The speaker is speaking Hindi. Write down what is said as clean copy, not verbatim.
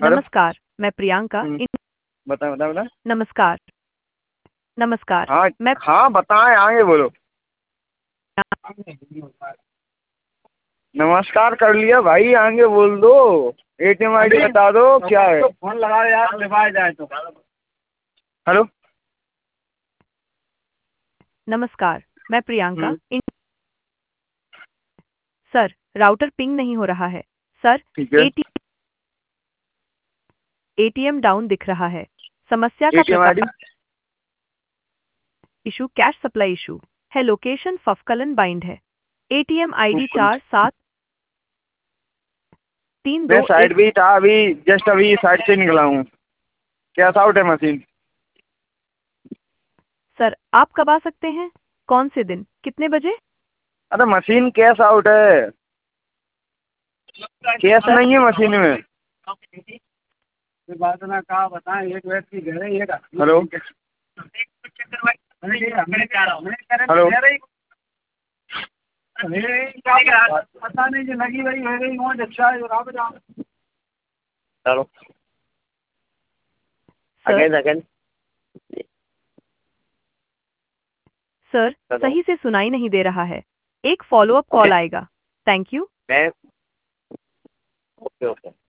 हेलो। नमस्कार, मैं प्रियंका बता बता बता। नमस्कार, नमस्कार, हाँ मैं हाँ, बताएं, आगे बोलो। नमस्कार कर लिया भाई, आगे बोल दो। एटीएम आईडी बता दो, क्या है? फोन लगा यार, लिवाए जाए तो। हेलो। नमस्कार, मैं प्रियंका हम्म, सर, राउटर पिंग नहीं हो रहा है। सर, ठीक है। एटी एटीएम डाउन दिख रहा है। समस्या का एटीएम आईडी। प्रकार इशू कैश सप्लाई इशू है। लोकेशन फफकलन बाइंड है। एटीएम आईडी 473 मैं 2 साइड 1। भी था, अभी जस्ट अभी साइड से निकला हूँ। कैसा आउट है मशीन? सर, आप कब आ सकते हैं? कौन से दिन? कितने बजे? अरे मशीन कैश आउट है, कैश सर, नहीं है मशीन में। बात ना कहा बताएं, एक व्यक्ति घर है, हेलो। हेलो। पता नहीं जो लगी वही है, गई वहाँ अच्छा है। चलो सर, अगेन अगेन। सर, चलो। सही से सुनाई नहीं दे रहा है। एक फॉलोअप ओके। कॉल आएगा। Thank you. मैं ओके ओके।